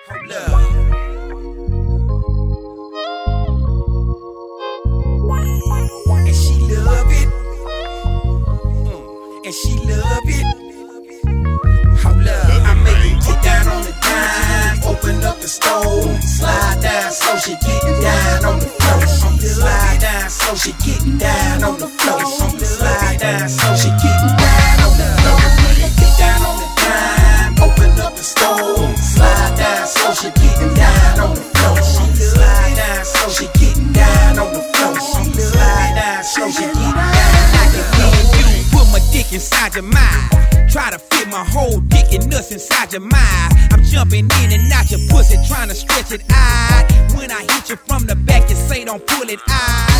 Hold up. And she love it. And she love it. Hold up. I make her get down on the dime. Open up the stove. Slide down so she getting down on the floor. Slide down so she getting down on the floor. Slide down so she getting down on the floor. Get down on the dime. Open up the stove. Slide down so she getting down on the floor. Slide down so she getting down on the floor. Slide down so she getting down. I can hear you put my dick inside your mind. Try to fit my whole dick and nuts inside your mind. I'm jumping in and out your pussy, trying to stretch it out. When I hit you from the back, you say don't pull it out.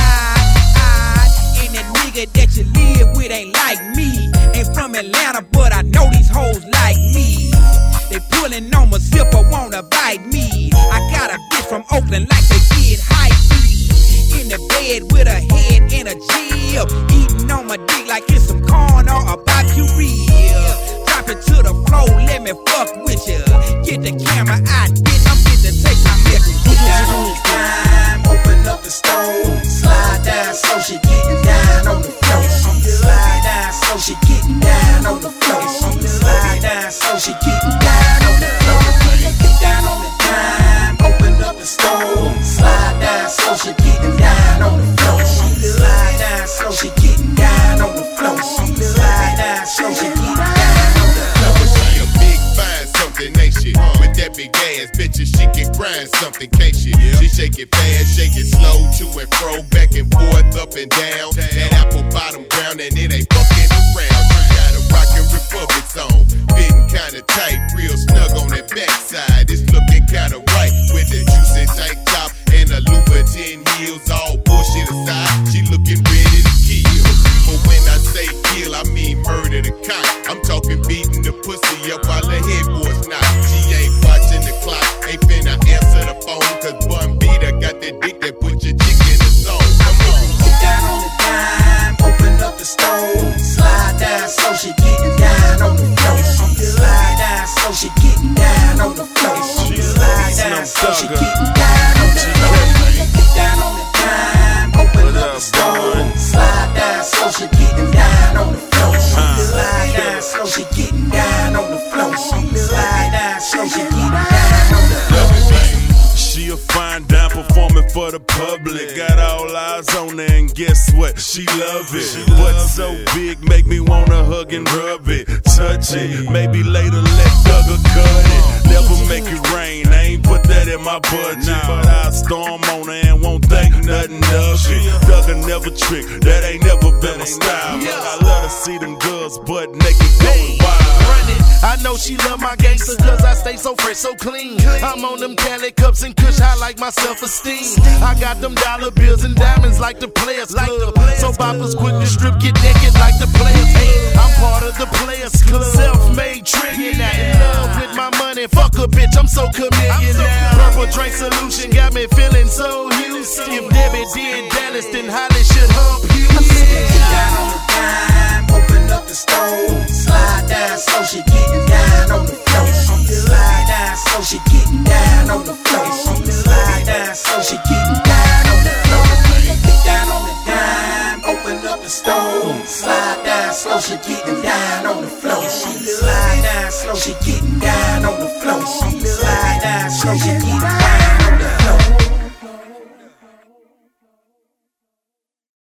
And that nigga that you live with ain't like me. Ain't from Atlanta, but I know these hoes like me. They pulling on my zipper, wanna bite me. I got a bitch from Oakland like they did Hypebeast. In the bed with a head and a jib. Eating on my dick like it's some corn or a barbecue rib. Drop it to the floor, let me fuck with ya. Get the camera out, bitch, I'm fit to take some liquor. Get down on the dime, open up the stove. Slide down so she getting down on the floor. Slide down so she getting down on the floor. Slide down so she getting down on the floor. Get down on the dime, open up the stove. Slide down so she getting down on the floor. Slide down so she getting down on the floor. Slide down so she getting down on the floor. She a big fine something, ain't she? With that big ass, bitches, she can grind something, can't she? She shake it fast, shake it slow, to and fro, back and forth, up and down. That apple bottom ground and it ain't fucking around. She got a rockin' Republic song, fitting kinda tight, real snug on that backside. It's looking kinda right with the juicy tank top and the Louboutin heels. All bullshit aside, she looking ready to kill. But when I say kill, I mean murder the cock. I'm talking beating the pussy up while the headboard's knock. She ain't watching the clock, ain't finna answer the phone, cause Bun Beater got that dick that put your chick in the zone. Come on. Get down on the dime, open up the stove. Slide down so she getting down on the floor. Slide down so she getting down on the floor. Slide down so she getting down on the floor. Get down on the dime, open up the stove. Slide down so she getting down on the floor. Slide down so she getting down on the floor. Slide down so she getting down on the floor. She a fine dime performing for the public. Got all eyes on her and guess what? She love it. Butt so big, make me wanna hug and rub it. Touch it, maybe later let Duggar cut it. Never make it rain, I ain't put that in my budget. But I storm on her and won't think nothing of it. Duggar never trick, that ain't never been my style. I love to see them girls butt naked going wild. I know she love my gangster cause I stay so fresh, so clean. I'm on them Cali cups and kush, I like my self-esteem. I got them dollar bills and diamonds like the Players Club. So boppers quick to strip, get naked like the Players. Hey, I'm part of the Players Club. Self-made trillionaire, in love with my money. Fuck a bitch, I'm so committed now. Purple drink solution got me feeling so huge. If Debbie did Dallas, then Holly should hump you. Get down on the dime, open up the stove. Slide down so she getting down on the floor. Slide down so she getting down on the floor. Slide down so she getting down on the floor. Get down on the dime, open up the stove. Slide down so she getting down on the floor. Slide down so she getting down on the floor. Slide down so she getting down on the floor.